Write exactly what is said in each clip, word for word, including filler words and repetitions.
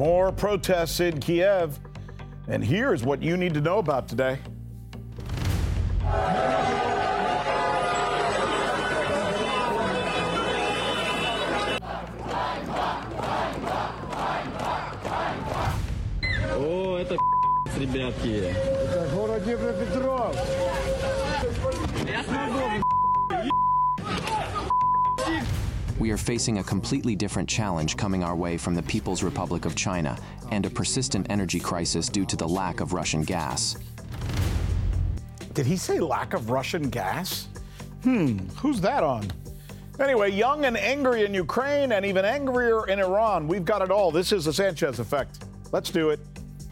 More protests in Kiev, and here's what you need to know about today. О, это ребятки. Это город Днепропетров. We are facing a completely different challenge coming our way from the People's Republic of China and a persistent energy crisis due to the lack of Russian gas. Did he say lack of Russian gas? Hmm, who's that on? Anyway, young and angry in Ukraine and even angrier in Iran. We've got it all. This is the Sanchez Effect. Let's do it.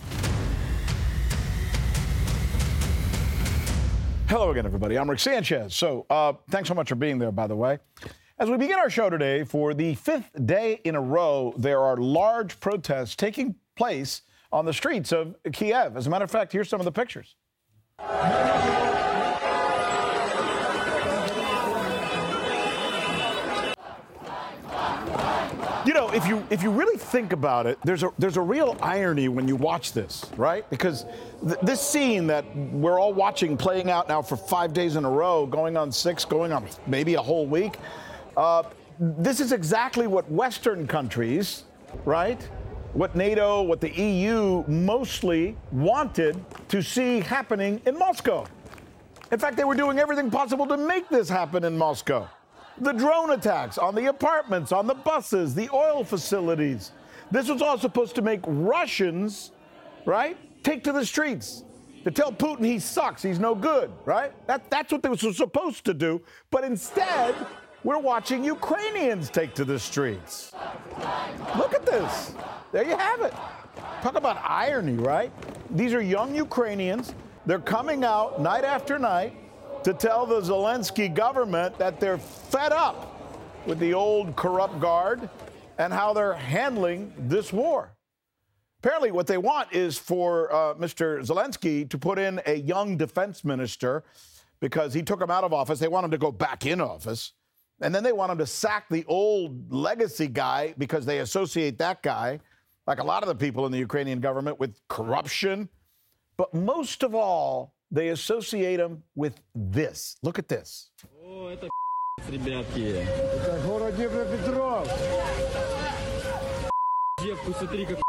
Hello again, everybody. I'm Rick Sanchez. So uh, thanks so much for being there, by the way. As we begin our show today, for the fifth day in a row, there are large protests taking place on the streets of Kiev. As a matter of fact, here's some of the pictures. You know, if you if you really think about it, there's a there's a real irony when you watch this, right? Because th- this scene that we're all watching playing out now for five days in a row, going on six, going on maybe a whole week, uh, this is exactly what Western countries, right? What NATO, what the E U mostly wanted to see happening in Moscow. In fact, they were doing everything possible to make this happen in Moscow. The drone attacks on the apartments, on the buses, the oil facilities. This was all supposed to make Russians, right, take to the streets to tell Putin he sucks, he's no good, right? That, that's what they were supposed to do. But instead, we're watching Ukrainians take to the streets. Look at this. There you have it. Talk about irony, right? These are young Ukrainians. They're coming out night after night to tell the Zelensky government that they're fed up with the old corrupt guard and how they're handling this war. Apparently what they want is for uh, Mister Zelensky to put in a young defense minister because he took him out of office. They want him to go back in office. And then they want him to sack the old legacy guy because they associate that guy, like a lot of the people in the Ukrainian government, with corruption. But most of all, they associate him with this. Look at this. О, это ребятки. Это город Днепропетров. Девку, смотри, как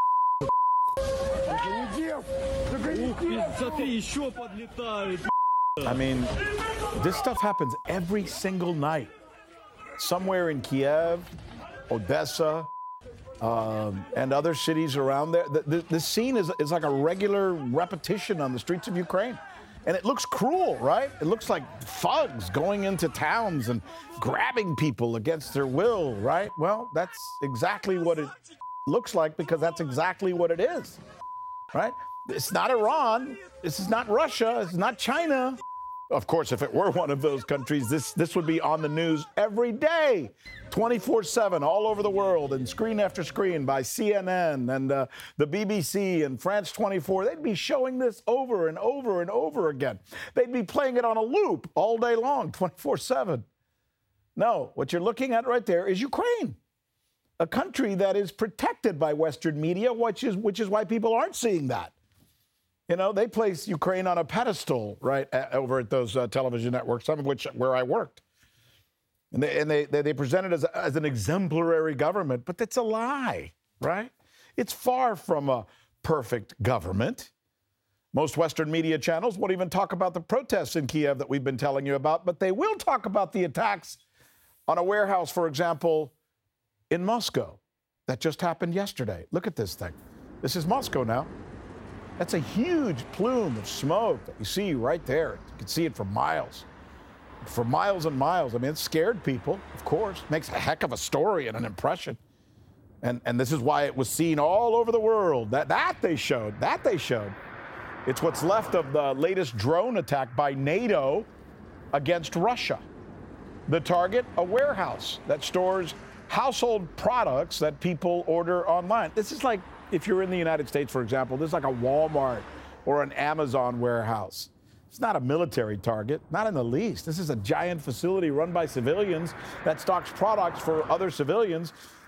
Это не дев. Только не дев. смотри, еще подлетают. I mean, this stuff happens every single night. Somewhere in Kiev, Odessa, um, and other cities around there. The, the, the scene is, is like a regular repetition on the streets of Ukraine. And it looks cruel, right? It looks like thugs going into towns and grabbing people against their will, right? Well, that's exactly what it looks like because that's exactly what it is, right? It's not Iran. This is not Russia. It's not China. Of course, if it were one of those countries, this, this would be on the news every day, twenty-four seven, all over the world, and screen after screen by C N N and uh, the B B C and France twenty-four. They'd be showing this over and over and over again. They'd be playing it on a loop all day long, twenty-four seven. No, what you're looking at right there is Ukraine, a country that is protected by Western media, which is, which is why people aren't seeing that. You know, they place Ukraine on a pedestal, right, over at those uh, television networks, some of which where I worked. And they and they, they, they present it as, a, as an exemplary government, but that's a lie, right? It's far from a perfect government. Most Western media channels won't even talk about the protests in Kiev that we've been telling you about, but they will talk about the attacks on a warehouse, for example, in Moscow that just happened yesterday. Look at this thing. This is Moscow now. That's a huge plume of smoke that you see right there. You can see it for miles. For miles and miles. I mean, it scared people, of course. Makes a heck of a story and an impression. And and this is why it was seen all over the world. That that they showed. That they showed. It's what's left of the latest drone attack by NATO against Russia. The target, a warehouse that stores household products that people order online. This is like if you're in the United States, for example, this is like a Walmart or an Amazon warehouse. It's not a military target, not in the least. This is a giant facility run by civilians that stocks products for other civilians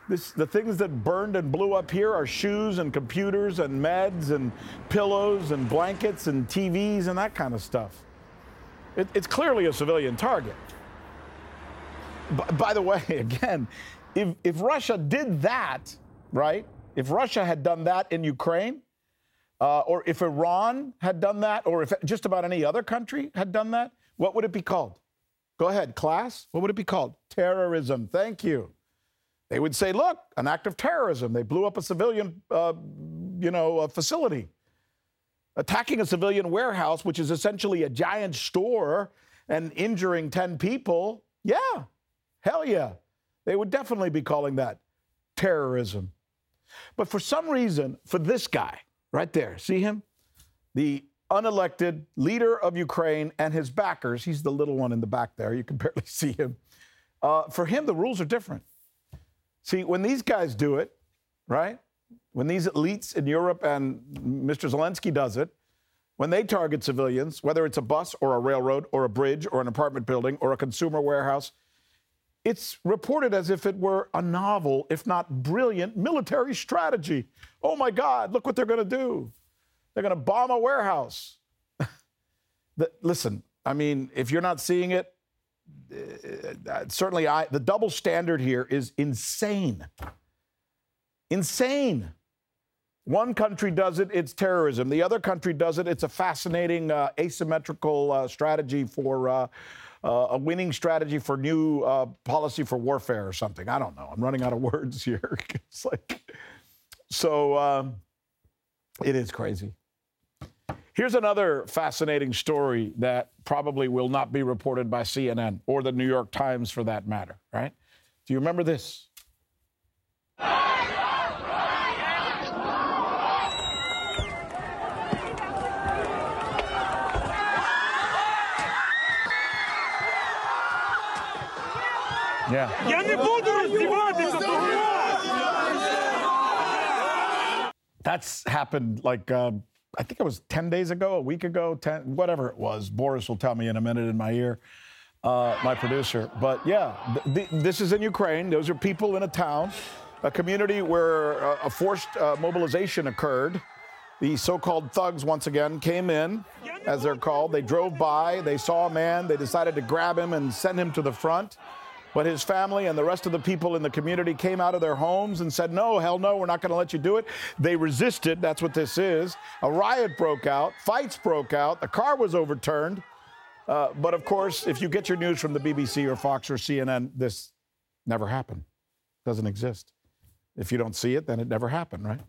This, the things that burned and blew up here are shoes and computers and meds and pillows and blankets and T Vs and that kind of stuff. It, it's clearly a civilian target. B- by the way, again, if, if Russia did that, right, if Russia had done that in Ukraine, uh, or if Iran had done that, or if just about any other country had done that, what would it be called? Go ahead, class. What would it be called? Terrorism. Thank you. They would say, look, an act of terrorism. They blew up a civilian, uh, you know, a facility. Attacking a civilian warehouse, which is essentially a giant store, and injuring ten people. Yeah, hell yeah. They would definitely be calling that terrorism. But for some reason, for this guy right there, see him? The unelected leader of Ukraine and his backers, he's the little one in the back there. You can barely see him. Uh, for him, the rules are different. See, when these guys do it, right, when these elites in Europe and Mister Zelensky does it, when they target civilians, whether it's a bus or a railroad or a bridge or an apartment building or a consumer warehouse, it's reported as if it were a novel, if not brilliant, military strategy. Oh, my God, look what they're going to do. They're going to bomb a warehouse. the, listen, I mean, if you're not seeing it, Uh, certainly, I, the double standard here is insane. Insane. One country does it, it's terrorism. The other country does it, it's a fascinating uh, asymmetrical uh, strategy for uh, uh, a winning strategy for new uh, policy for warfare or something. I don't know. I'm running out of words here. It's like, so um, it is crazy. Here's another fascinating story that probably will not be reported by C N N or the New York Times for that matter, right? Do you remember this? Yeah. Я не буду раздеваться до вас! That's happened like, uh, I think it was ten days ago, a week ago, ten, whatever it was. Boris will tell me in a minute in my ear, uh, my producer. But yeah, th- th- this is in Ukraine. Those are people in a town, a community where uh, a forced uh, mobilization occurred. The so-called thugs, once again, came in, as they're called. They drove by, they saw a man, they decided to grab him and send him to the front. But his family and the rest of the people in the community came out of their homes and said, no, hell no, we're not going to let you do it. They resisted. That's what this is. A riot broke out. Fights broke out. The car was overturned. Uh, but, of course, if you get your news from the B B C or Fox or C N N, this never happened. Doesn't exist. If you don't see it, then it never happened, right?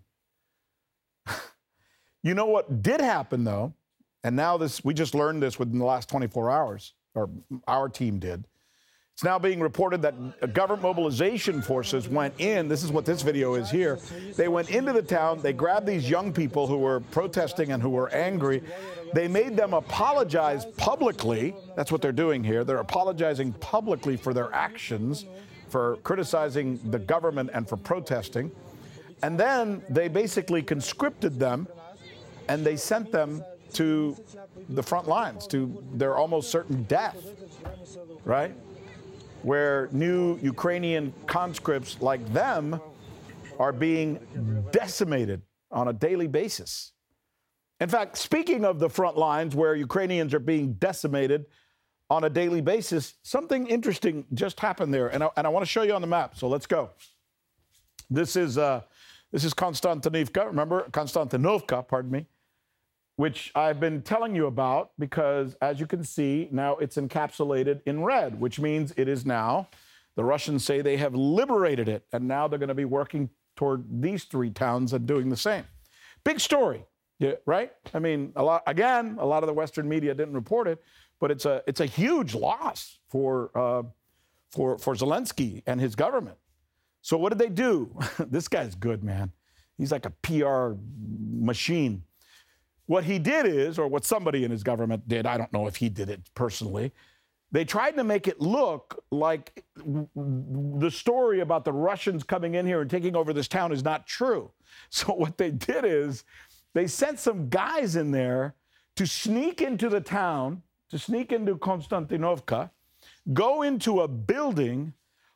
You know what did happen, though, and now this, we just learned this within the last twenty-four hours, or our team did. It's now being reported that government mobilization forces went in. This is what this video is here. They went into the town. They grabbed these young people who were protesting and who were angry. They made them apologize publicly. That's what they're doing here. They're apologizing publicly for their actions, for criticizing the government and for protesting. And then they basically conscripted them and they sent them to the front lines, to their almost certain death, right? Where new Ukrainian conscripts like them are being decimated on a daily basis. In fact, speaking of the front lines where Ukrainians are being decimated on a daily basis, something interesting just happened there, and I, and I want to show you on the map, so let's go. This is, uh, this is Konstantinivka, remember? Konstantinovka, pardon me, which I've been telling you about because, as you can see, now it's encapsulated in red, which means it is now, the Russians say they have liberated it, and now they're going to be working toward these three towns and doing the same. Big story, yeah, right? I mean, a lot, again, a lot of the Western media didn't report it, but it's a, it's a huge loss for, uh, for, for Zelensky and his government. So what did they do? This guy's good, man. He's like a P R machine. What he did is, or what somebody in his government did, I don't know if he did it personally, they tried to make it look like the story about the Russians coming in here and taking over this town is not true. So what they did is they sent some guys in there to sneak into the town, to sneak into Konstantinovka, go into a building,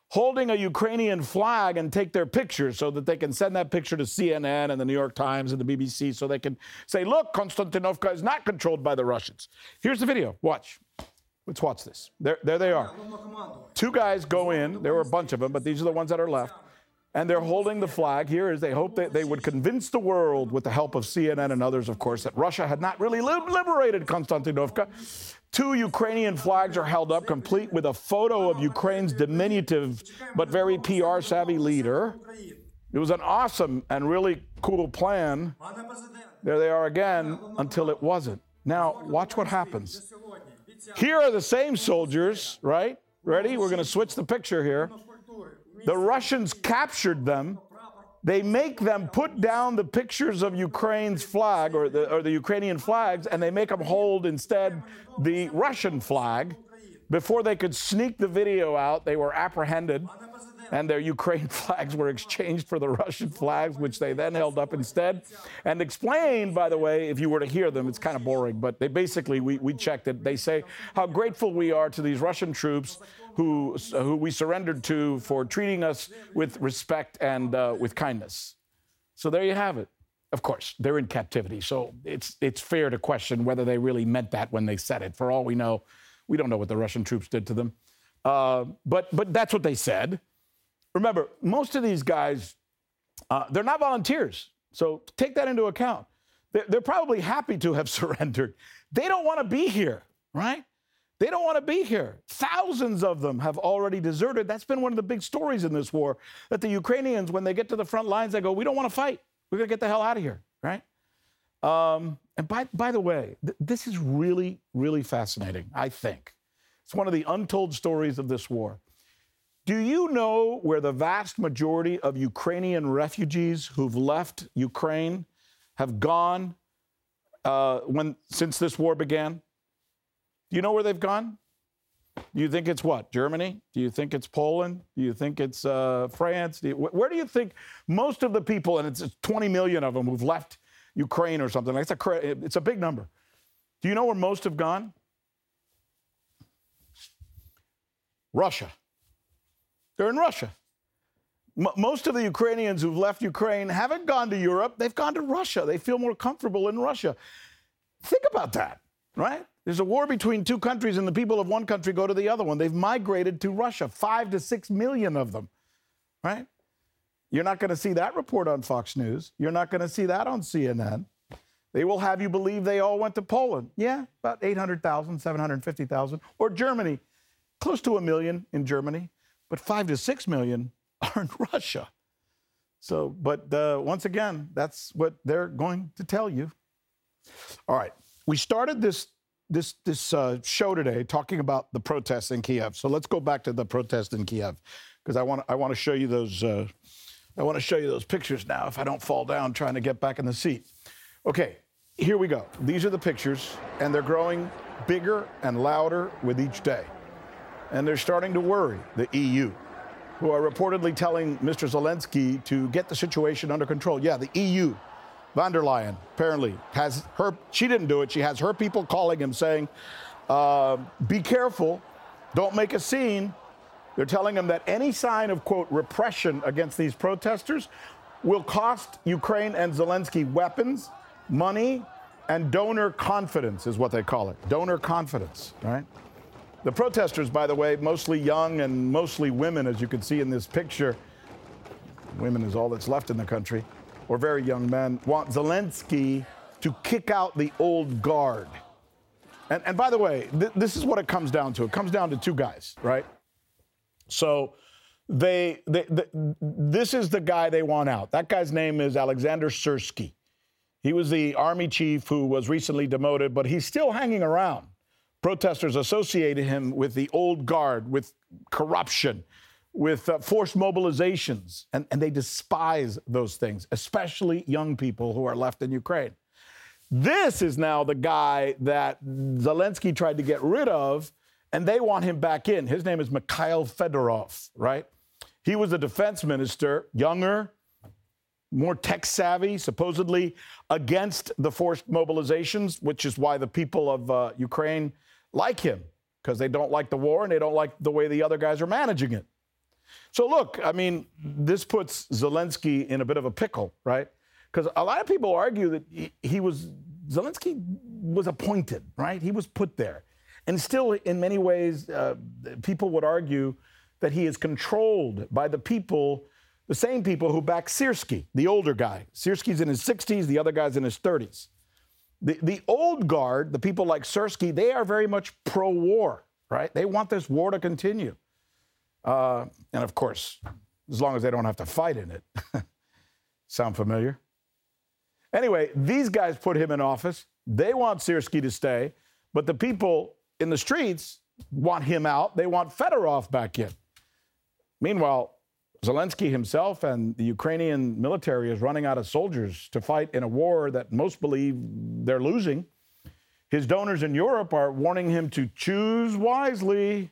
holding a Ukrainian flag and take their picture so that they can send that picture to C N N and the New York Times and the B B C so they can say, look, Konstantinovka is not controlled by the Russians. Here's the video. Watch. Let's watch this. There, there they are. Two guys go in. There were a bunch of them, but these are the ones that are left. And they're holding the flag. Here is they hope that they would convince the world, with the help of C N N and others, of course, that Russia had not really liberated Konstantinovka. Two Ukrainian flags are held up, complete with a photo of Ukraine's diminutive but very P R-savvy leader. It was an awesome and really cool plan. There they are again, until it wasn't. Now, watch what happens. Here are the same soldiers, right? Ready? We're going to switch the picture here. The Russians captured them. They make them put down the pictures of Ukraine's flag or the, or the Ukrainian flags, and they make them hold instead the Russian flag. Before they could sneak the video out, they were apprehended, and their Ukraine flags were exchanged for the Russian flags, which they then held up instead. And explained, by the way, if you were to hear them, it's kind of boring, but they basically, we, we checked it. They say how grateful we are to these Russian troops who, who we surrendered to for treating us with respect and uh, with kindness. So there you have it. Of course, they're in captivity, so it's, it's fair to question whether they really meant that when they said it. For all we know, we don't know what the Russian troops did to them. Uh, but, but that's what they said. Remember, most of these guys, uh, they're not volunteers. So take that into account. They're, they're probably happy to have surrendered. They don't want to be here, right? They don't want to be here. Thousands of them have already deserted. That's been one of the big stories in this war, that the Ukrainians, when they get to the front lines, they go, we don't want to fight. We're going to get the hell out of here, right? Um, and by, by the way, th- this is really, really fascinating, I think. It's one of the untold stories of this war. Do you know where the vast majority of Ukrainian refugees who've left Ukraine have gone uh, when since this war began? Do you know where they've gone? Do you think it's what? Germany? Do you think it's Poland? Do you think it's uh, France? Do you, where do you think most of the people, and it's twenty million of them who've left Ukraine or something, it's a, it's a big number. Do you know where most have gone? Russia. They're in Russia. M- most of the Ukrainians who've left Ukraine haven't gone to Europe. They've gone to Russia. They feel more comfortable in Russia. Think about that, right? There's a war between two countries, and the people of one country go to the other one. They've migrated to Russia, five to six million of them, right? You're not going to see that report on Fox News. You're not going to see that on C N N. They will have you believe they all went to Poland. Yeah, about eight hundred thousand, seven hundred fifty thousand. Or Germany, close to a million in Germany. But five to six million are in Russia. So, but uh, once again, that's what they're going to tell you. All right, we started this this this uh, show today talking about the protests in Kiev. So let's go back to the protest in Kiev, because I want I want to show you those uh, I want to show you those pictures now. If I don't fall down trying to get back in the seat. Okay, here we go. These are the pictures, and they're growing bigger and louder with each day. And they're starting to worry the E U, who are reportedly telling Mister Zelensky to get the situation under control. Yeah, the E U, von der Leyen, apparently, has her, she didn't do it. She has her people calling him saying, uh, be careful, don't make a scene. They're telling him that any sign of, quote, repression against these protesters will cost Ukraine and Zelensky weapons, money, and donor confidence is what they call it. Donor confidence, right? The protesters, by the way, mostly young and mostly women, as you can see in this picture. Women is all that's left in the country, or very young men, want Zelensky to kick out the old guard. And, and by the way, th- this is what it comes down to. It comes down to two guys, right? So they, they, they, this is the guy they want out. That guy's name is Alexander Syrsky. He was the army chief who was recently demoted, but he's still hanging around. Protesters associated him with the old guard, with corruption, with uh, forced mobilizations, and, and they despise those things, especially young people who are left in Ukraine. This is now the guy that Zelensky tried to get rid of, and they want him back in. His name is Mikhail Fedorov, right? He was a defense minister, younger, more tech-savvy, supposedly against the forced mobilizations, which is why the people of uh, Ukraine like him, because they don't like the war and they don't like the way the other guys are managing it. So look, I mean, this puts Zelensky in a bit of a pickle, right? Because a lot of people argue that he, he was, Zelensky was appointed, right? He was put there. And still, in many ways, uh, people would argue that he is controlled by the people, the same people who back Syrskyi, the older guy. Syrskyi's in his sixties, the other guy's in his thirties. The, the old guard, the people like Syrskyi, they are very much pro-war, right? They want this war to continue. Uh, and of course, as long as they don't have to fight in it. Sound familiar? Anyway, these guys put him in office. They want Syrskyi to stay, but the people in the streets want him out. They want Fedorov back in. Meanwhile, Zelensky himself and the Ukrainian military is running out of soldiers to fight in a war that most believe they're losing. His donors in Europe are warning him to choose wisely.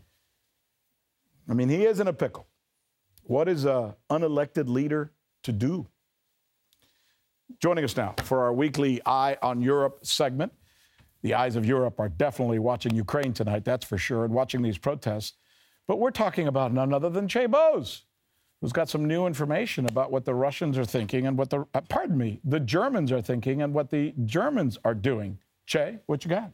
I mean, he is in a pickle. What is an unelected leader to do? Joining us now for our weekly Eye on Europe segment. The eyes of Europe are definitely watching Ukraine tonight, that's for sure, and watching these protests. But we're talking about none other than Che Bose, who's got some new information about what the Russians are thinking and what the, uh, pardon me, the Germans are thinking and what the Germans are doing. Che, what you got?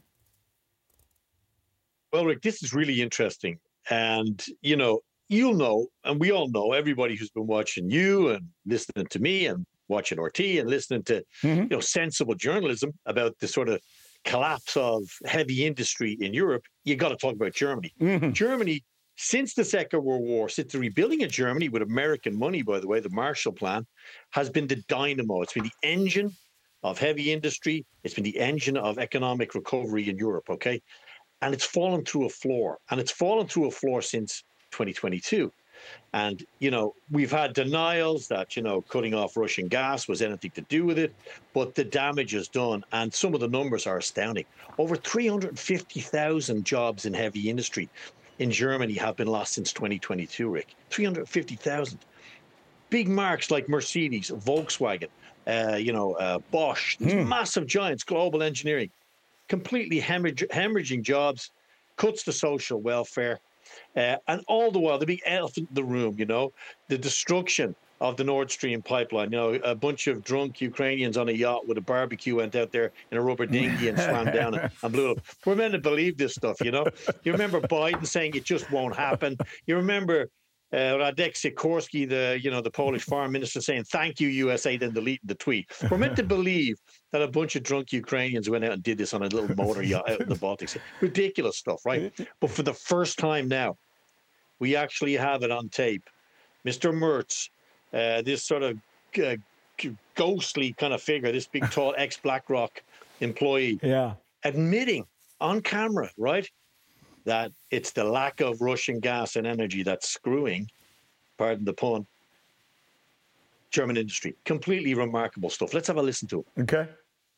Well, Rick, this is really interesting. And, you know, you'll know, and we all know, everybody who's been watching you and listening to me and watching R T and listening to, mm-hmm. you know, sensible journalism about the sort of collapse of heavy industry in Europe, you got to talk about Germany. Mm-hmm. Germany, since the Second World War, since the rebuilding of Germany with American money, by the way, the Marshall Plan, has been the dynamo. It's been the engine of heavy industry. It's been the engine of economic recovery in Europe, okay? And it's fallen through a floor. And it's fallen through a floor since twenty twenty-two. And, you know, we've had denials that, you know, cutting off Russian gas was anything to do with it, but the damage is done. And some of the numbers are astounding. Over three hundred fifty thousand jobs in heavy industry in Germany have been lost since twenty twenty-two, Rick. three hundred fifty thousand. Big marks like Mercedes, Volkswagen, uh, you know, uh, Bosch, these mm. massive giants, global engineering, completely hemorrhage, hemorrhaging jobs, cuts to social welfare. Uh, and all the while, the big elephant in the room, you know, the destruction of the Nord Stream pipeline. You know, a bunch of drunk Ukrainians on a yacht with a barbecue went out there in a rubber dinghy and swam down and, and blew up. We're meant to believe this stuff, you know. You remember Biden saying it just won't happen. You remember uh, Radek Sikorski, the, you know, the Polish foreign minister, saying, thank you, U S A, then deleting the tweet. We're meant to believe that a bunch of drunk Ukrainians went out and did this on a little motor yacht out in the Baltic Sea. Ridiculous stuff, right? But for the first time now, we actually have it on tape. Mister Merz, uh, this sort of uh, ghostly kind of figure, this big, tall ex-BlackRock employee, yeah, admitting on camera, right, that it's the lack of Russian gas and energy that's screwing, pardon the pun, German industry. Completely remarkable stuff. Let's have a listen to it. Okay.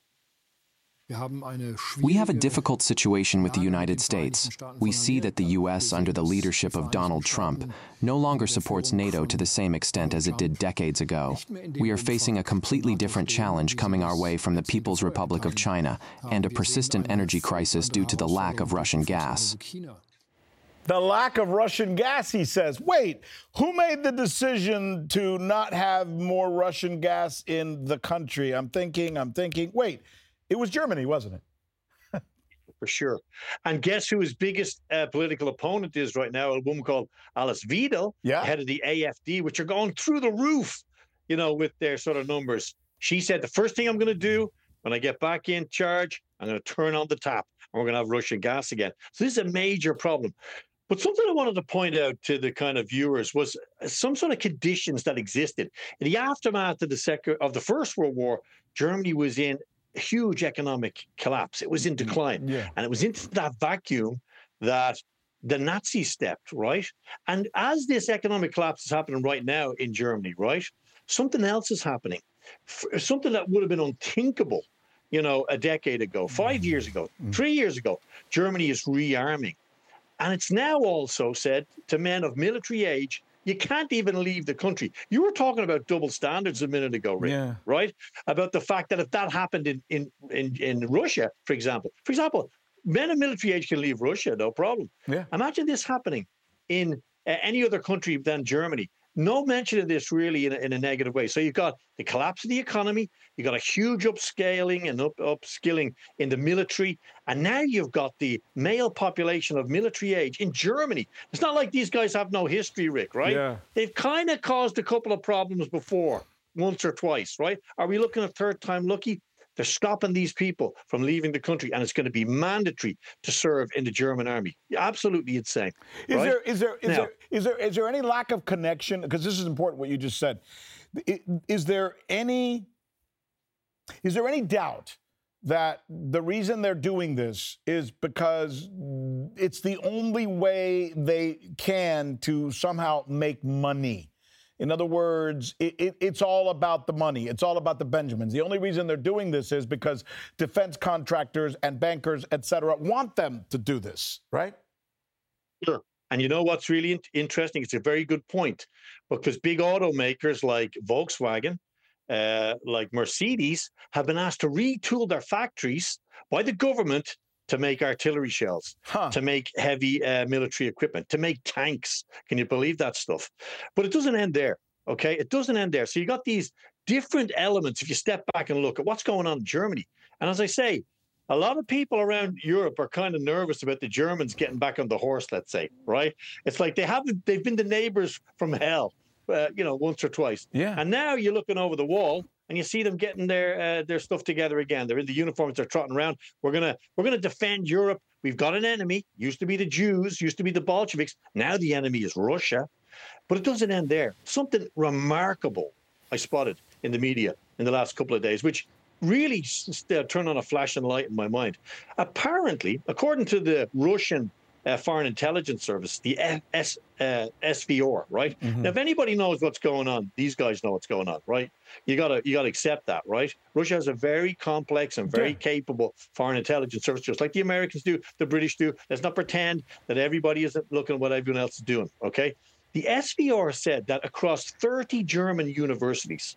We have a difficult situation with the United States. We see that the U S, under the leadership of Donald Trump, no longer supports NATO to the same extent as it did decades ago. We are facing a completely different challenge coming our way from the People's Republic of China and a persistent energy crisis due to the lack of Russian gas. The lack of Russian gas, he says. Wait, who made the decision to not have more Russian gas in the country? I'm thinking, I'm thinking, wait. It was Germany, wasn't it? For sure. And guess who his biggest uh, political opponent is right now? A woman called Alice Weidel, yeah. head of the A F D, which are going through the roof, you know, with their sort of numbers. She said, the first thing I'm going to do when I get back in charge, I'm going to turn on the tap and we're going to have Russian gas again. So this is a major problem. But something I wanted to point out to the kind of viewers was some sort of conditions that existed. In the aftermath of the second, of the First World War, Germany was in huge economic collapse. It was in decline. Yeah. And it was into that vacuum that the Nazis stepped, right? And as this economic collapse is happening right now in Germany, right, something else is happening. F- something that would have been unthinkable, you know, a decade ago, five years ago, mm. three years ago. Germany is rearming. And it's now also said to men of military age, you can't even leave the country. You were talking about double standards a minute ago, Rick, yeah. right? About the fact that if that happened in, in, in, in Russia, for example, for example, men of military age can leave Russia, no problem. Yeah. Imagine this happening in uh, any other country than Germany. No mention of this really in a, in a negative way. So you've got the collapse of the economy, you've got a huge upscaling and up, upskilling in the military, and now you've got the male population of military age in Germany. It's not like these guys have no history, Rick, right? Yeah. They've kind of caused a couple of problems before, once or twice, right? Are we looking at third time lucky? They're stopping these people from leaving the country, and it's going to be mandatory to serve in the German army. Absolutely insane. Is right? there is there is now, there is there is there any lack of connection? Because this is important what you just said. Is there any is there any doubt that the reason they're doing this is because it's the only way they can to somehow make money? In other words, it, it, it's all about the money. It's all about the Benjamins. The only reason they're doing this is because defense contractors and bankers, et cetera, want them to do this, right? Sure. And you know what's really in- interesting? It's a very good point, because big automakers like Volkswagen, uh, like Mercedes, have been asked to retool their factories by the government to make artillery shells, huh. to make heavy uh, military equipment, to make tanks. Can you believe that stuff? But it doesn't end there, okay? It doesn't end there. So you got these different elements if you step back and look at what's going on in Germany. And as I say, a lot of people around Europe are kind of nervous about the Germans getting back on the horse, let's say, right? It's like they haven't, they've been the neighbors from hell, uh, you know, once or twice. Yeah. And now you're looking over the wall, and you see them getting their uh, their stuff together again. They're in the uniforms. They're trotting around. We're gonna we're gonna defend Europe. We've got an enemy. Used to be the Jews. Used to be the Bolsheviks. Now the enemy is Russia. But it doesn't end there. Something remarkable I spotted in the media in the last couple of days, which really uh, turned on a flashing light in my mind. Apparently, according to the Russian Uh, Foreign Intelligence Service, the S, uh, S V R, right? Mm-hmm. Now, if anybody knows what's going on, these guys know what's going on, right? You gotta, you gotta accept that, right? Russia has a very complex and very yeah. capable foreign intelligence service, just like the Americans do, the British do. Let's not pretend that everybody isn't looking at what everyone else is doing, okay? The S V R said that across thirty German universities,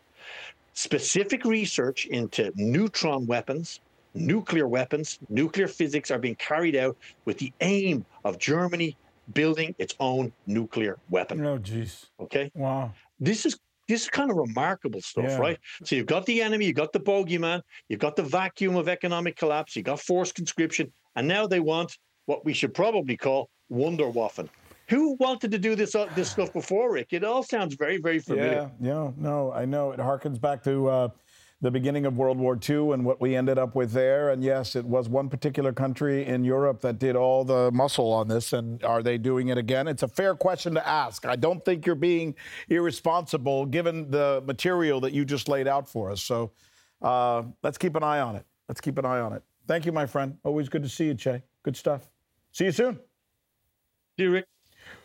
specific research into neutron weapons, nuclear weapons, nuclear physics are being carried out with the aim of Germany building its own nuclear weapon. Oh, geez. Okay? Wow. This is this is kind of remarkable stuff, yeah. right? So you've got the enemy, you've got the bogeyman, you've got the vacuum of economic collapse, you've got forced conscription, and now they want what we should probably call Wunderwaffen. Who wanted to do this uh, this stuff before, Rick? It all sounds very, very familiar. Yeah, yeah, no, I know. It harkens back to uh, the beginning of World War Two and what we ended up with there. And yes, it was one particular country in Europe that did all the muscle on this. And are they doing it again? It's a fair question to ask. I don't think you're being irresponsible given the material that you just laid out for us. So uh, let's keep an eye on it. Let's keep an eye on it. Thank you, my friend. Always good to see you, Che. Good stuff. See you soon. See you, Rick.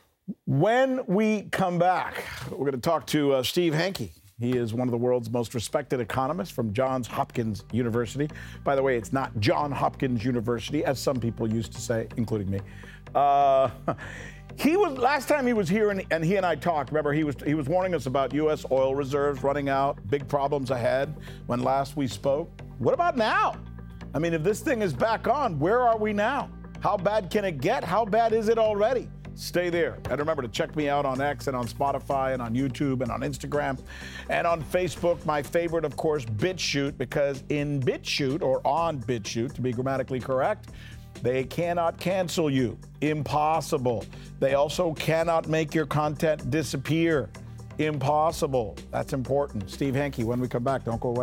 When we come back, we're going to talk to uh, Steve Hanke. He is one of the world's most respected economists from Johns Hopkins University. By the way, it's not John Hopkins University, as some people used to say, including me. Uh, he was last time he was here, and, and he and I talked. Remember, he was he was warning us about U S oil reserves running out, big problems ahead. When last we spoke, what about now? I mean, if this thing is back on, where are we now? How bad can it get? How bad is it already? Stay there. And remember to check me out on X and on Spotify and on YouTube and on Instagram and on Facebook. My favorite, of course, BitChute, because in BitChute, or on BitChute, to be grammatically correct, they cannot cancel you. Impossible. They also cannot make your content disappear. Impossible. That's important. Steve Hanke, when we come back, don't go away.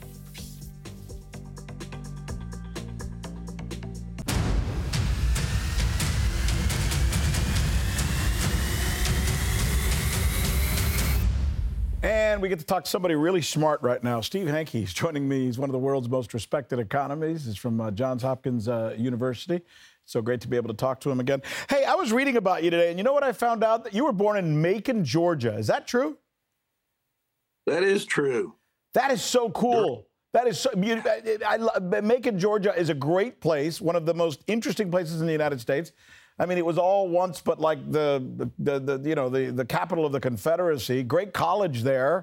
And we get to talk to somebody really smart right now. Steve Hanke is joining me. He's one of the world's most respected economists. He's from uh, Johns Hopkins uh, University. So great to be able to talk to him again. Hey, I was reading about you today, and you know what I found out? That you were born in Macon, Georgia. Is that true? That is true. That is so cool. That is so, you, I, I, Macon, Georgia is a great place, one of the most interesting places in the United States. I mean, it was all once, but like the, the, the, the you know, the, the capital of the Confederacy. Great college there.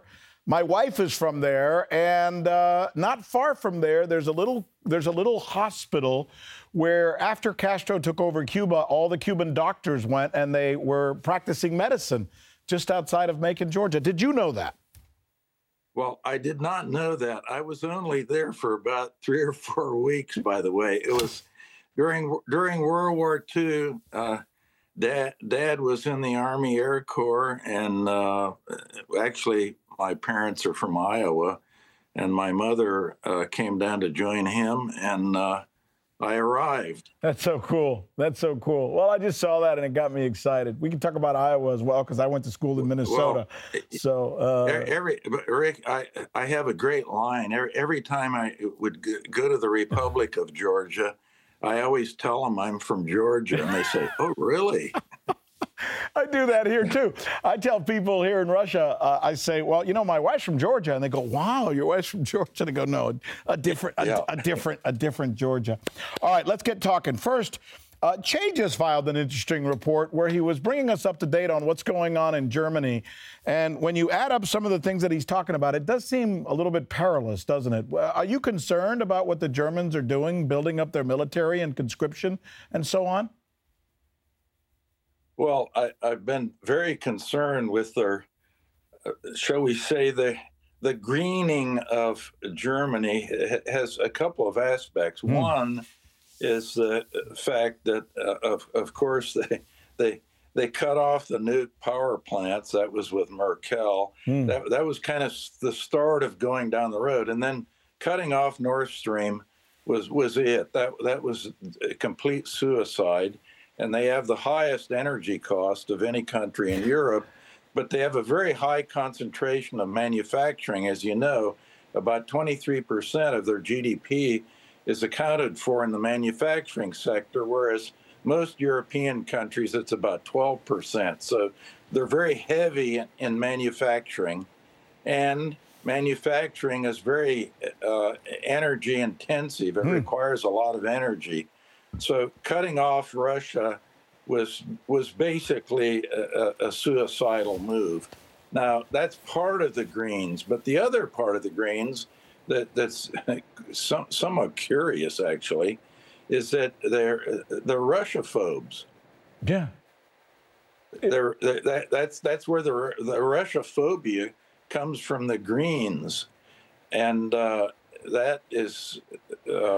My wife is from there, and uh, not far from there, there's a little there's a little hospital where after Castro took over Cuba, all the Cuban doctors went and they were practicing medicine just outside of Macon, Georgia. Did you know that? Well, I did not know that. I was only there for about three or four weeks, by the way. It was during during World War Two. Uh, Dad, Dad was in the Army Air Corps, and uh, actually, my parents are from Iowa, and my mother uh, came down to join him, and uh, I arrived. That's so cool. That's so cool. Well, I just saw that, and it got me excited. We can talk about Iowa as well, because I went to school in Minnesota. Well, so, uh, every Rick, I I have a great line. Every, every time I would go to the Republic of Georgia, I always tell them I'm from Georgia, and they say, "Oh, really?" I do that here too. I tell people here in Russia, uh, I say, "Well, you know, my wife's from Georgia," and they go, "Wow, your wife's from Georgia?" And I go, "No, a different, a, yeah. a different, a different Georgia." All right, let's get talking. First, uh, Che just filed an interesting report where he was bringing us up to date on what's going on in Germany, and when you add up some of the things that he's talking about, it does seem a little bit perilous, doesn't it? Are you concerned about what the Germans are doing, building up their military and conscription and so on? Well, I, I've been very concerned with their, uh, shall we say, the the greening of Germany has a couple of aspects. Mm. One is the fact that, uh, of of course, they they they cut off the nuke power plants. That was with Merkel. Mm. That that was kind of the start of going down the road, and then cutting off Nord Stream was was it. That that was a complete suicide. And they have the highest energy cost of any country in Europe, but they have a very high concentration of manufacturing. As you know, about twenty-three percent of their G D P is accounted for in the manufacturing sector, whereas most European countries, it's about twelve percent. So they're very heavy in, in manufacturing, and manufacturing is very uh, energy intensive. It hmm. requires a lot of energy. So cutting off Russia was was basically a, a suicidal move. Now, that's part of the Greens, but the other part of the Greens that, that's some, somewhat curious, actually, is that they're they're Russophobes. Yeah. They're, they're, that, that's that's where the the Russophobia comes from, the Greens, and uh, that is. Uh,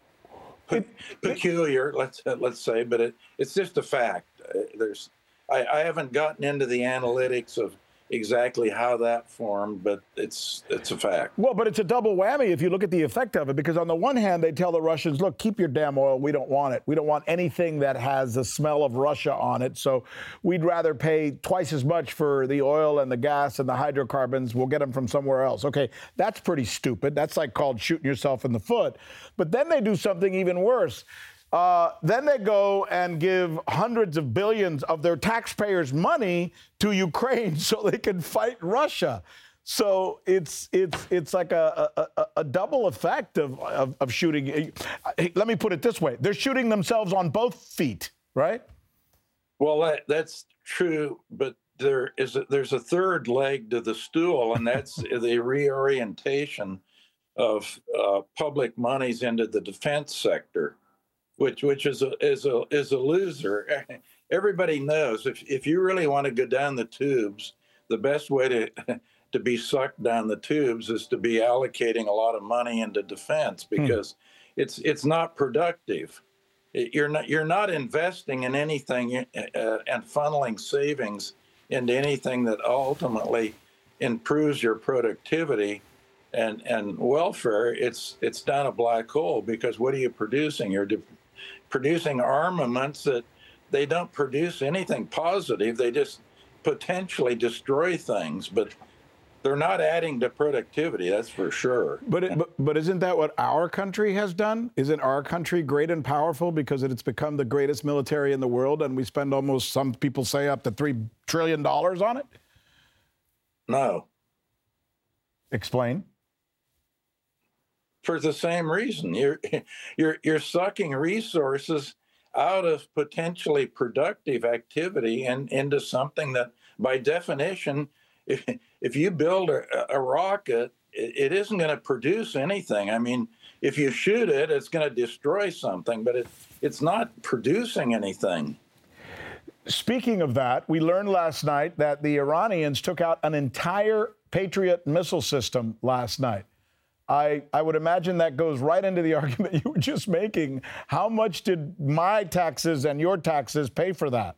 peculiar, let's let's say, but it, it's just a fact. There's, I, I haven't gotten into the analytics of exactly how that formed, but it's it's a fact. Well, but it's a double whammy if you look at the effect of it, because on the one hand, they tell the Russians, look, keep your damn oil. We don't want it. We don't want anything that has the smell of Russia on it. So we'd rather pay twice as much for the oil and the gas and the hydrocarbons. We'll get them from somewhere else. Okay, that's pretty stupid. That's like called shooting yourself in the foot. But then they do something even worse. Uh, then they go and give hundreds of billions of their taxpayers' money to Ukraine so they can fight Russia. So it's it's it's like a a, a double effect of, of of shooting. Let me put it this way: they're shooting themselves on both feet, right? Well, that, that's true, but there is a, there's a third leg to the stool, and that's the reorientation of uh, public monies into the defense sector. Which which is a is a is a loser. Everybody knows if if you really want to go down the tubes, the best way to to be sucked down the tubes is to be allocating a lot of money into defense, because hmm. it's it's not productive. You're not you're not investing in anything uh, and funneling savings into anything that ultimately improves your productivity and and welfare. It's it's down a black hole, because what are you producing? You're de- producing armaments that they don't produce anything positive. They just potentially destroy things, but they're not adding to productivity, that's for sure. But, it, but but isn't that what our country has done? Isn't our country great and powerful because it's become the greatest military in the world, and we spend almost, some people say, up to three trillion dollars on it? No. Explain. For the same reason. You're you're you're sucking resources out of potentially productive activity and into something that by definition if, if you build a, a rocket, it, it isn't going to produce anything. I mean, if you shoot it, it's going to destroy something, but it, it's not producing anything. Speaking of that, we learned last night that the Iranians took out an entire Patriot missile system last night. I, I would imagine that goes right into the argument you were just making. How much did my taxes and your taxes pay for that?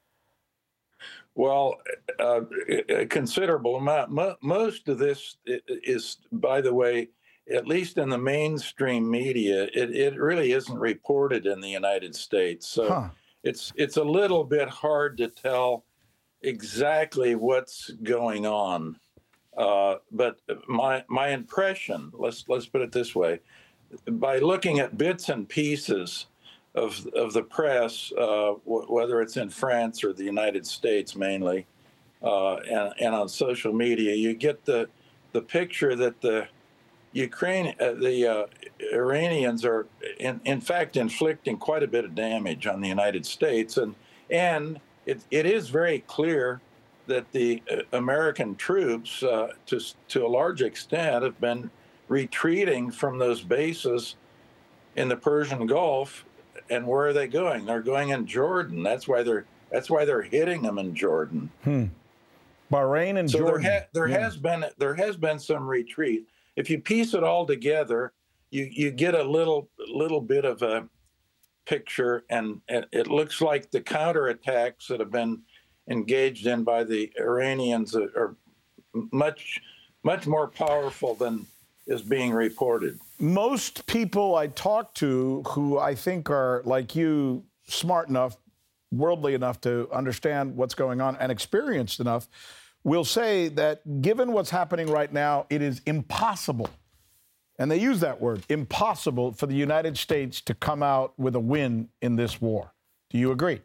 Well, uh, a considerable amount. Mo- most of this is, by the way, at least in the mainstream media, it, it really isn't reported in the United States. So huh. it's it's a little bit hard to tell exactly what's going on. Uh, but my my impression, let's let's put it this way, by looking at bits and pieces of of the press, uh, w- whether it's in France or the United States mainly, uh, and and on social media, you get the the picture that the Ukraine, uh, the uh, Iranians are in in fact inflicting quite a bit of damage on the United States, and and it it is very clear that the American troops, uh, to to a large extent, have been retreating from those bases in the Persian Gulf. And where are they going? They're going in Jordan. That's why they're that's why they're hitting them in Jordan. Hmm. Bahrain and so Jordan. So there, ha- there yeah. has been there has been some retreat. If you piece it all together, you you get a little little bit of a picture, and, and it looks like the counterattacks that have been engaged in by the Iranians are much, much more powerful than is being reported. Most people I talk to who I think are, like you, smart enough, worldly enough to understand what's going on and experienced enough, will say that given what's happening right now, it is impossible, and they use that word, impossible, for the United States to come out with a win in this war. Do you agree?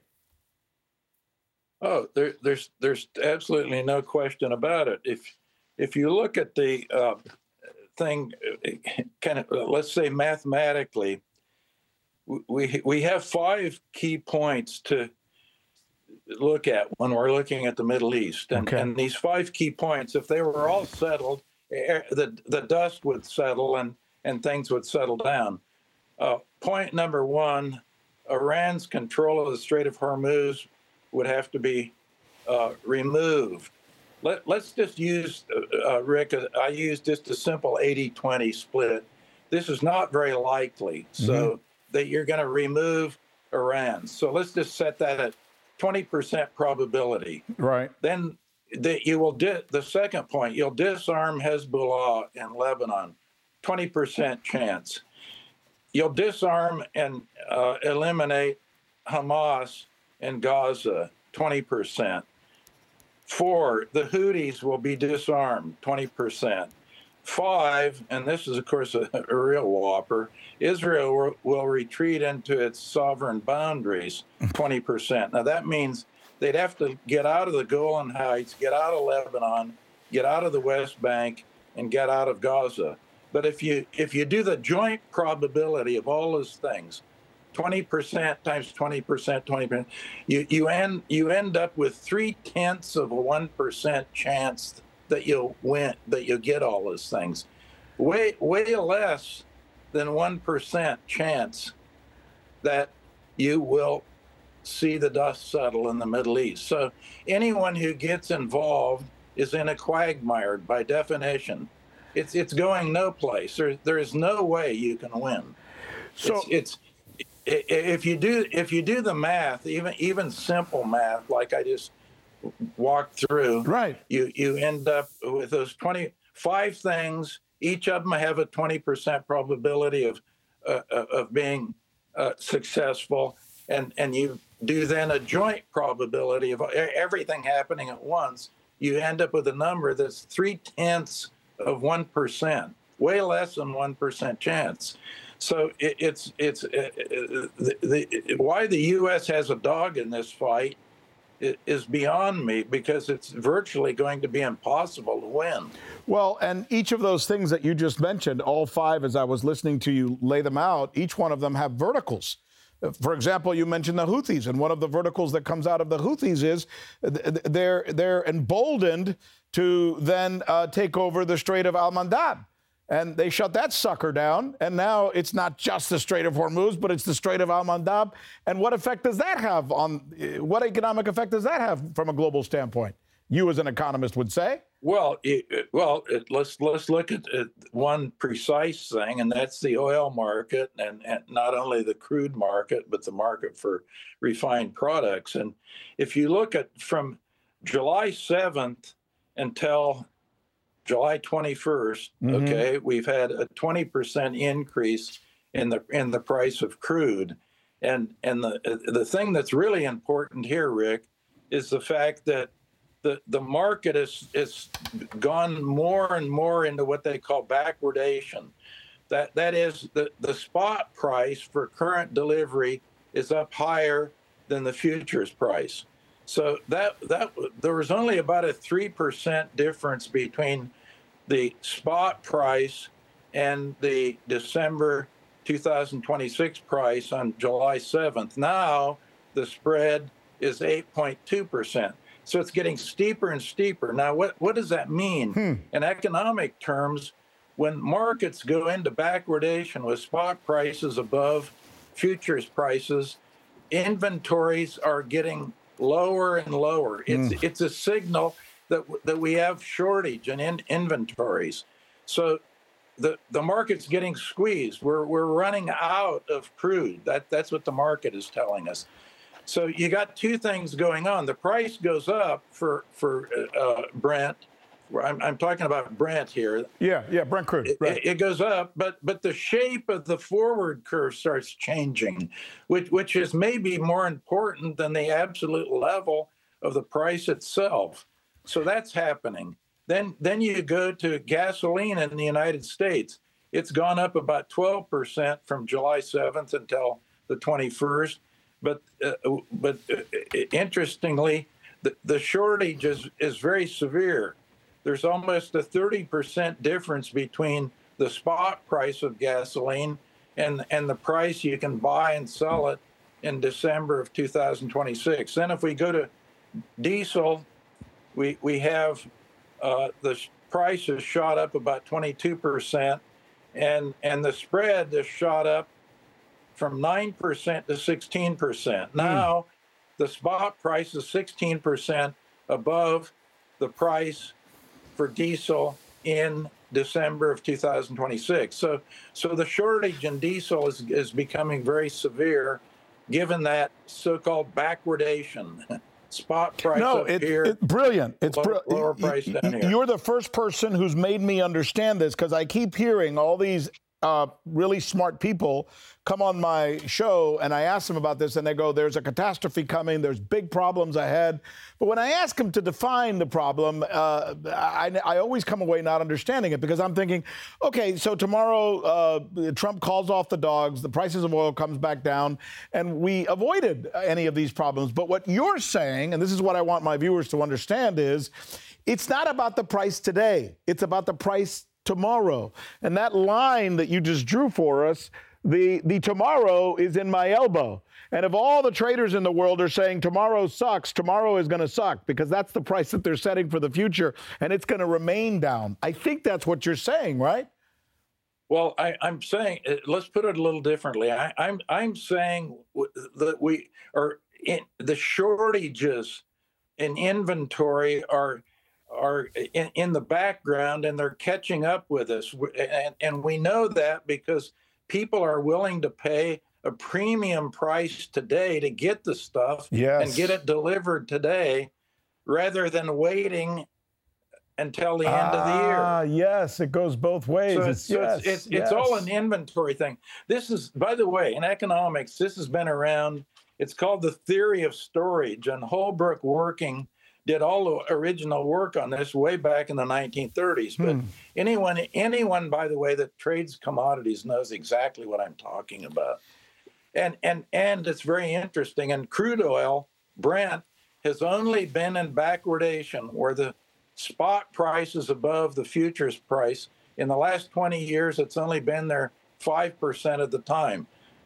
Oh, there, there's there's absolutely no question about it. If if you look at the uh, thing, kind of, let's say mathematically, we we have five key points to look at when we're looking at the Middle East, and, okay. and these five key points, if they were all settled, the the dust would settle and and things would settle down. Uh, point number one: Iran's control of the Strait of Hormuz would have to be uh, removed. Let, let's just use, uh, Rick, I use just a simple eighty twenty split. This is not very likely, so mm-hmm. that you're going to remove Iran. So let's just set that at twenty percent probability. Right. Then that you will, di- the second point, you'll disarm Hezbollah in Lebanon, twenty percent chance. You'll disarm and uh, eliminate Hamas in Gaza, twenty percent. Four, the Houthis will be disarmed, twenty percent. Five, and this is, of course, a, a real whopper, Israel will, will retreat into its sovereign boundaries, twenty percent. Now, that means they'd have to get out of the Golan Heights, get out of Lebanon, get out of the West Bank, and get out of Gaza. But if you if you do the joint probability of all those things, twenty percent times twenty percent, twenty percent, you, you end you end up with three tenths of a one percent chance that you'll win, that you'll get all those things. Way way less than one percent chance that you will see the dust settle in the Middle East. So anyone who gets involved is in a quagmire by definition. It's it's going no place. There there is no way you can win. So it's, it's if you do if you do the math, even even simple math, like I just walked through, right? You you end up with those twenty-five things. Each of them have a twenty percent probability of uh, of being uh, successful, and and you do then a joint probability of everything happening at once. You end up with a number that's three tenths of one percent, way less than one percent chance. So it, it's it's uh, the, the, why the U S has a dog in this fight is beyond me, because it's virtually going to be impossible to win. Well, and each of those things that you just mentioned, all five, as I was listening to you lay them out, each one of them have verticals. For example, you mentioned the Houthis, and one of the verticals that comes out of the Houthis is they're they're emboldened to then uh, take over the Strait of Al-Mandab. And they shut that sucker down, and now it's not just the Strait of Hormuz, but it's the Strait of Al-Mandab. And what effect does that have on, what economic effect does that have from a global standpoint? You as an economist would say? Well, it, well, it, let's let's look at, at one precise thing, and that's the oil market, and, and not only the crude market, but the market for refined products. And if you look at from July seventh until July twenty-first, mm-hmm. okay, we've had a twenty percent increase in the in the price of crude, and and the the thing that's really important here, Rick, is the fact that the the market is is gone more and more into what they call backwardation. That that is the the spot price for current delivery is up higher than the futures price. So that that there was only about a three percent difference between the spot price and the December two thousand twenty-six price on July seventh. Now the spread is eight point two percent. So it's getting steeper and steeper. Now, what, what does that mean? Hmm. In economic terms, when markets go into backwardation with spot prices above futures prices, inventories are getting lower and lower. It's mm. it's a signal that that we have shortage in, in inventories. So the the market's getting squeezed. We're we're running out of crude. That that's what the market is telling us. So you got two things going on. The price goes up for for uh, Brent. I'm, I'm talking about Brent here. Yeah, yeah, Brent crude. Right. It, it goes up, but but the shape of the forward curve starts changing, which which is maybe more important than the absolute level of the price itself. So that's happening. Then then you go to gasoline in the United States. It's gone up about twelve percent from July seventh until the twenty-first. But uh, but uh, interestingly, the, the shortage is, is very severe. There's almost a thirty percent difference between the spot price of gasoline and, and the price you can buy and sell it in December of two thousand twenty-six. Then if we go to diesel, we, we have uh, the price has shot up about twenty-two percent, and, and the spread has shot up from nine percent to sixteen percent. Now, mm. the spot price is sixteen percent above the price for diesel in December of two thousand twenty-six. So, so the shortage in diesel is, is becoming very severe, given that so-called backwardation. Spot price no, up it, here. It, brilliant. It's lower, br- lower price down here. You're the first person who's made me understand this, because I keep hearing all these Uh, really smart people come on my show, and I ask them about this, and they go, there's a catastrophe coming, there's big problems ahead. But when I ask them to define the problem, uh, I, I always come away not understanding it, because I'm thinking, okay, so tomorrow uh, Trump calls off the dogs, the prices of oil comes back down, and we avoided any of these problems. But what you're saying, and this is what I want my viewers to understand, is it's not about the price today, it's about the price tomorrow. And that line that you just drew for us, the, the tomorrow is in my elbow. And if all the traders in the world are saying tomorrow sucks, tomorrow is going to suck, because that's the price that they're setting for the future, and it's going to remain down. I think that's what you're saying, right? Well, I, I'm saying, let's put it a little differently. I, I'm I'm saying that we are in, the shortages in inventory are are in, in the background, and they're catching up with us. And, and we know that because people are willing to pay a premium price today to get the stuff yes. and get it delivered today, rather than waiting until the end ah, of the year. Ah, yes, it goes both ways. So, it's, so yes, it's, it's, yes. it's all an inventory thing. This is, by the way, in economics, this has been around. It's called the theory of storage, and Holbrook Working did all the original work on this way back in the nineteen thirties. But hmm. anyone, anyone, by the way, that trades commodities knows exactly what I'm talking about. And and and it's very interesting. And crude oil, Brent, has only been in backwardation, where the spot price is above the futures price. In the last twenty years, it's only been there five percent of the time.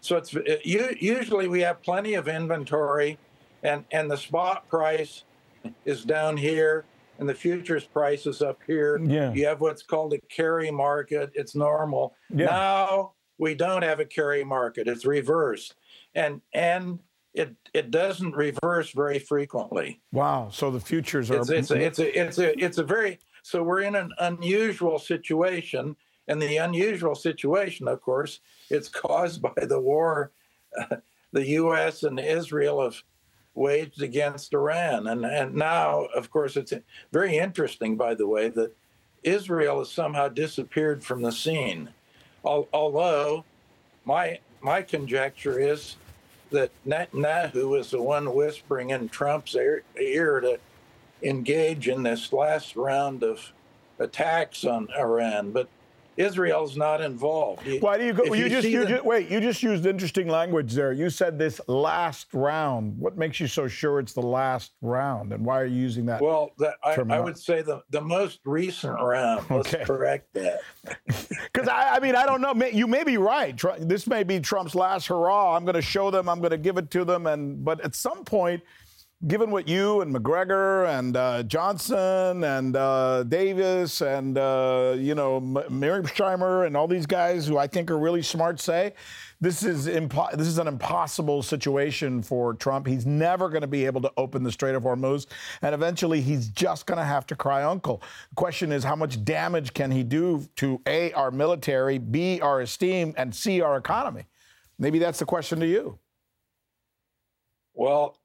So it's it, you, usually we have plenty of inventory, and, and the spot price is down here, and the futures price is up here. Yeah. You have what's called a carry market. It's normal. Yeah. Now we don't have a carry market. It's reversed, and and it it doesn't reverse very frequently. Wow. So the futures are. It's it's a, it's a it's a it's a very so we're in an unusual situation, and the unusual situation, of course, it's caused by the war uh, the U S and Israel have waged against Iran, and and now, of course, it's very interesting, by the way, that Israel has somehow disappeared from the scene. Al- although my my conjecture is that Netanyahu is the one whispering in Trump's ear, ear to engage in this last round of attacks on Iran, but Israel's not involved. Why do you go? If You, you just, see you the- just wait. You just used interesting language there. You said this last round. What makes you so sure it's the last round, and why are you using that? Well, the, I, I terminology? would say the, the most recent round. Let's Okay. correct that. Because I, I mean, I don't know. May- You may be right. Tr- This may be Trump's last hurrah. I'm going to show them. I'm going to give it to them. And but at some point, given what you and McGregor and uh, Johnson and uh, Davis and uh, you know M- Mearsheimer and all these guys who I think are really smart say, this is impo- this is an impossible situation for Trump. He's never going to be able to open the Strait of Hormuz, and eventually he's just going to have to cry uncle. The question is, how much damage can he do to A, our military, B, our esteem, and C, our economy? Maybe that's the question to you. Well,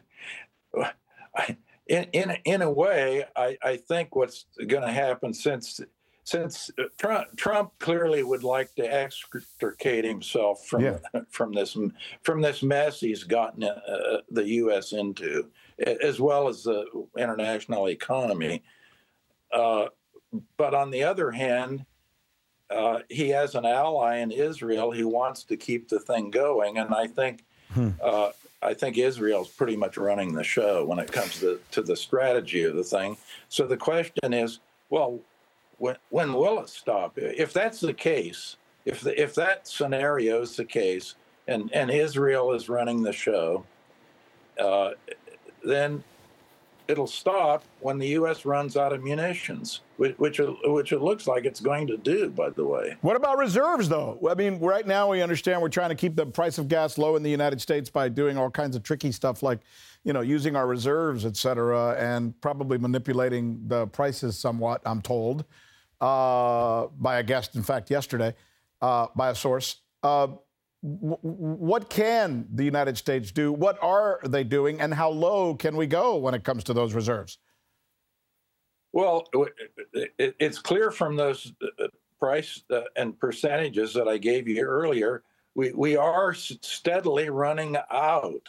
in in in a way, I, I think what's going to happen, since since Trump, Trump clearly would like to extricate himself from Yeah. from this from this mess he's gotten uh, the U S into, as well as the international economy. Uh, but on the other hand, uh, he has an ally in Israel. He wants to keep the thing going, and I think. Hmm. Uh, I think Israel's pretty much running the show when it comes to, to the strategy of the thing. So the question is, well, when, when will it stop? If that's the case, if the, if that scenario is the case, and, and Israel is running the show, uh, then it'll stop when the U S runs out of munitions, which, which it, which it looks like it's going to do, by the way. What about reserves, though? I mean, right now we understand we're trying to keep the price of gas low in the United States by doing all kinds of tricky stuff like, you know, using our reserves, et cetera, and probably manipulating the prices somewhat, I'm told, uh, by a guest, in fact, yesterday, uh, by a source. Uh, w- what can the United States do? What are they doing? And how low can we go when it comes to those reserves? Well, it, it's clear from those price and percentages that I gave you earlier, we, we are steadily running out.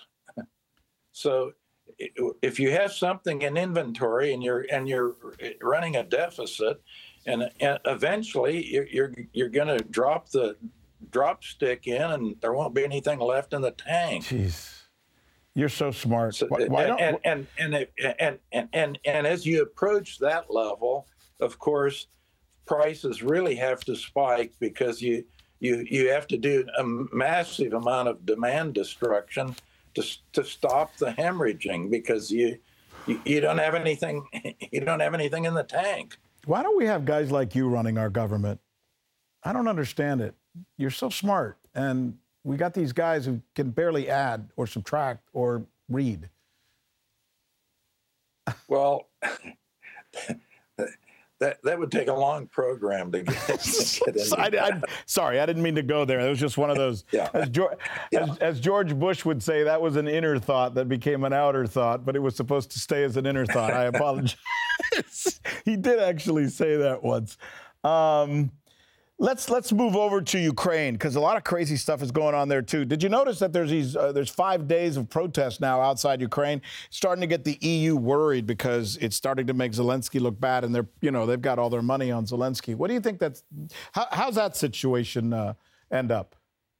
So if you have something in inventory and you're and you're running a deficit, and, and eventually you're you're, you're going to drop the drop stick in, and there won't be anything left in the tank. Jeez. You're so smart. So, Why, why don't, and, and, and, and, and, and, and, and as you approach that level, of course, prices really have to spike, because you you you have to do a massive amount of demand destruction to to stop the hemorrhaging, because you you, you don't have anything you don't have anything in the tank. Why don't we have guys like you running our government? I don't understand it. You're so smart, and we got these guys who can barely add or subtract or read. Well, that that would take a long program to get, to get into. I, I, sorry, I didn't mean to go there. It was just one of those. Yeah. As, George, Yeah. as, as George Bush would say, that was an inner thought that became an outer thought, but it was supposed to stay as an inner thought. I apologize. He did actually say that once. Um, Let's let's move over to Ukraine, because a lot of crazy stuff is going on there too. Did you notice that there's these uh, there's five days of protests now outside Ukraine, starting to get the E U worried because it's starting to make Zelensky look bad, and they're you know they've got all their money on Zelensky. What do you think that's how, how's that situation uh, end up?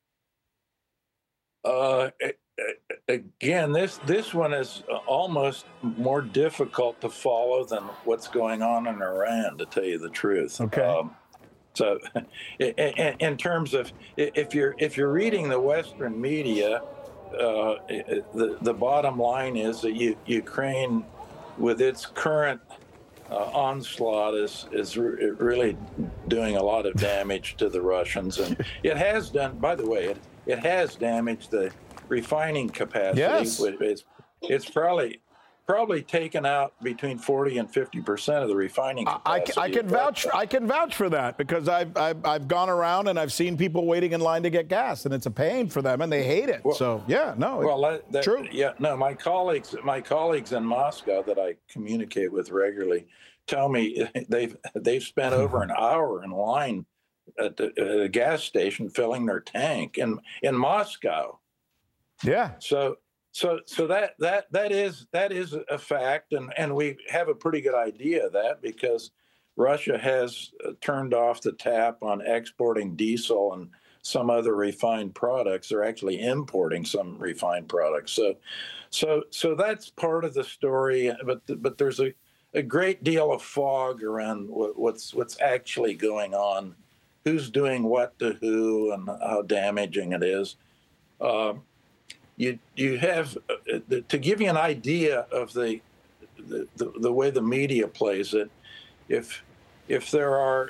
Uh, again, this this one is almost more difficult to follow than what's going on in Iran, to tell you the truth. Okay. Um, So, in, in terms of if you're if you're reading the Western media, uh, the the bottom line is that you, Ukraine, with its current uh, onslaught, is is re- really doing a lot of damage to the Russians, and it has done. By the way, it it has damaged the refining capacity. Yes. It's it's probably. Probably taken out between forty and fifty percent of the refining capacity. I, I can vouch. I can vouch for that because I've, I've I've gone around and I've seen people waiting in line to get gas, and it's a pain for them, and they hate it. Well, so yeah, no, well, that, that, true. Yeah, no, my colleagues, my colleagues in Moscow that I communicate with regularly, tell me they've they've spent over an hour in line at the, at a gas station filling their tank in in Moscow. Yeah. So. So, so that that that is that is a fact, and, and we have a pretty good idea of that because Russia has turned off the tap on exporting diesel and some other refined products. They're actually importing some refined products. So, so so that's part of the story. But but there's a, a great deal of fog around what, what's what's actually going on, who's doing what to who, and how damaging it is. Uh, You you have uh, to give you an idea of the, the the the way the media plays it. If if there are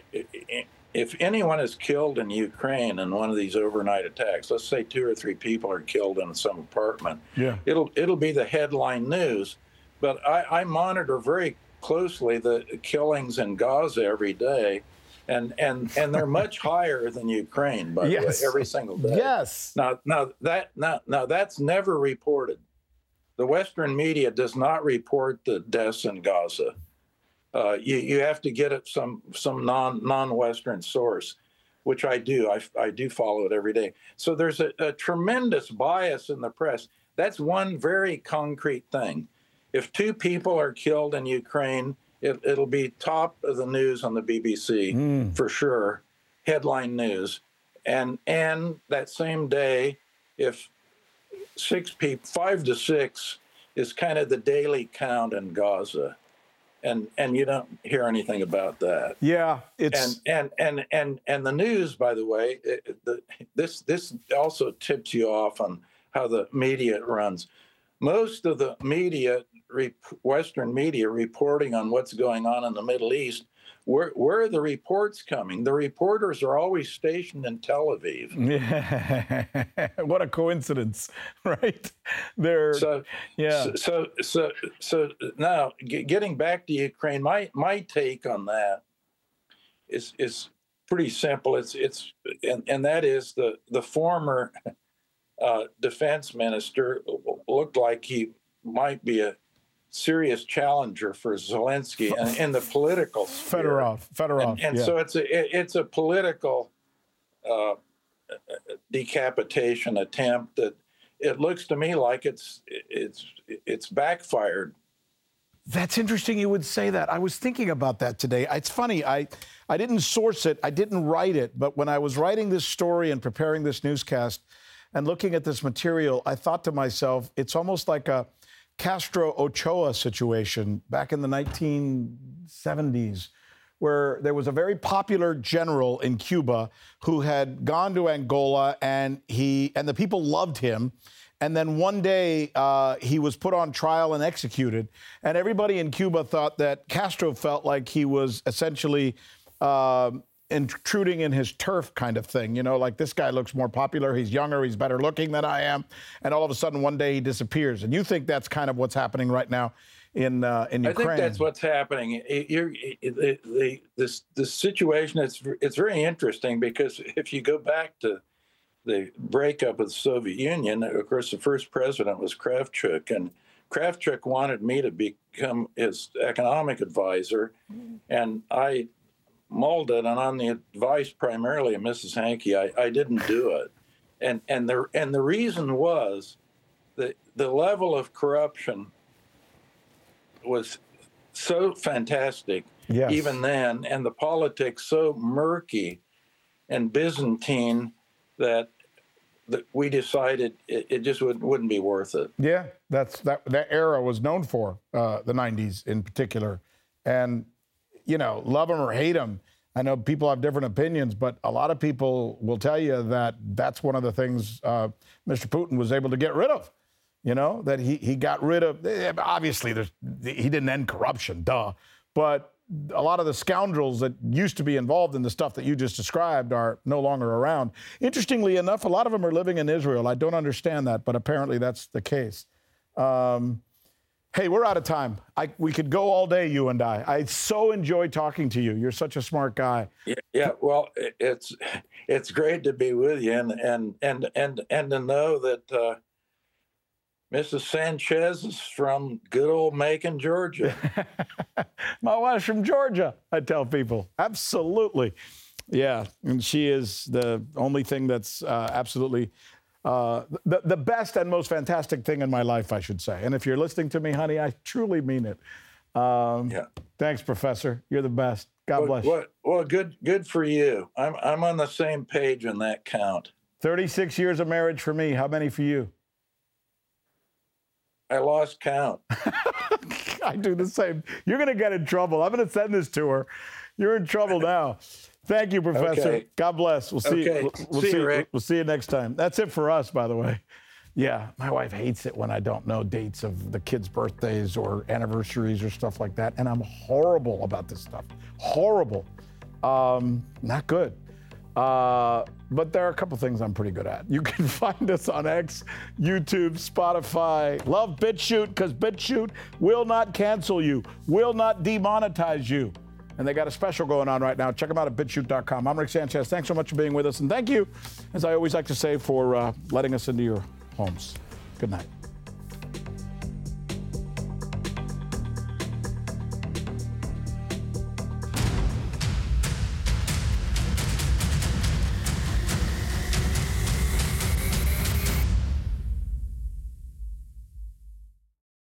if anyone is killed in Ukraine in one of these overnight attacks, let's say two or three people are killed in some apartment, yeah, it'll it'll be the headline news. But I, I monitor very closely the killings in Gaza every day. And and and they're much higher than Ukraine, by yes. the way, every single day. Yes. Now now that now, now that's never reported. The Western media does not report the deaths in Gaza. Uh, you you have to get it some some non non-Western source, which I do. I I do follow it every day. So there's a, a tremendous bias in the press. That's one very concrete thing. If two people are killed in Ukraine, It, it'll be top of the news on the B B C mm. for sure, headline news. And and that same day, if six people, five to six, is kind of the daily count in Gaza, and and you don't hear anything about that. Yeah, it's and and and and and the news, by the way, it, the, this this also tips you off on how the media runs. Most of the media. Western media reporting on what's going on in the Middle East, where, where are the reports coming? The reporters are always stationed in Tel Aviv. Yeah. What a coincidence, right? They're so, yeah. So, so, so, so now g- getting back to Ukraine, my my take on that is is pretty simple. It's it's and, and that is the the former uh, defense minister looked like he might be a serious challenger for Zelensky in, in the political sphere. Fedorov, Fedorov, and, and yeah. so it's a it, it's a political uh, decapitation attempt that it looks to me like it's it's it's backfired. That's interesting you would say that. I was thinking about that today. It's funny, I I didn't source it, I didn't write it, but when I was writing this story and preparing this newscast and looking at this material, I thought to myself, it's almost like a Castro Ochoa situation back in the nineteen seventies, where there was a very popular general in Cuba who had gone to Angola and he and the people loved him. And then one day uh, he was put on trial and executed. And everybody in Cuba thought that Castro felt like he was essentially uh, intruding in his turf kind of thing. You know, like this guy looks more popular. He's younger. He's better looking than I am. And all of a sudden one day he disappears. And you think that's kind of what's happening right now in uh, in Ukraine? I think that's what's happening. It, you're, it, the, the, this, this situation, it's, it's very interesting because if you go back to the breakup of the Soviet Union, of course, the first president was Kravchuk, and Kravchuk wanted me to become his economic advisor, and I mulled it, and on the advice primarily of Missus Hankey, I, I didn't do it. And and the and the reason was that the level of corruption was so fantastic, yes. even then, and the politics so murky and Byzantine that that we decided it, it just would, wouldn't be worth it. Yeah, that's that that era was known for, uh, the nineties in particular. And, you know, love him or hate him, I know people have different opinions, but a lot of people will tell you that that's one of the things uh, Mister Putin was able to get rid of. You know, that he, he got rid of, obviously, there's, he didn't end corruption, duh. But a lot of the scoundrels that used to be involved in the stuff that you just described are no longer around. Interestingly enough, a lot of them are living in Israel. I don't understand that, but apparently that's the case. Um, hey, we're out of time. I, we could go all day, you and I. I so enjoy talking to you. You're such a smart guy. Yeah, yeah well, it's it's great to be with you, and and and and, and to know that uh, Missus Sanchez is from good old Macon, Georgia. My wife's from Georgia, I tell people. Absolutely. Yeah, and she is the only thing that's uh, absolutely uh, the, the best and most fantastic thing in my life, I should say. And if you're listening to me, honey, I truly mean it. Um, yeah. Thanks, Professor. You're the best. God well, bless well, you. Well, good good for you. I'm, I'm on the same page on that count. thirty-six years of marriage for me. How many for you? I lost count. I do the same. You're going to get in trouble. I'm going to send this to her. You're in trouble now. Thank you, Professor. Okay. God bless. We'll see. Okay. We'll, we'll see, see you, Rick. We'll see you next time. That's it for us, by the way. Yeah, my wife hates it when I don't know dates of the kids' birthdays or anniversaries or stuff like that. And I'm horrible about this stuff. Horrible. Um, not good. Uh, but there are a couple things I'm pretty good at. You can find us on X, YouTube, Spotify. Love BitChute, because BitChute will not cancel you, will not demonetize you. And they got a special going on right now. Check them out at bitchute dot com. I'm Rick Sanchez. Thanks so much for being with us. And thank you, as I always like to say, for uh, letting us into your homes. Good night.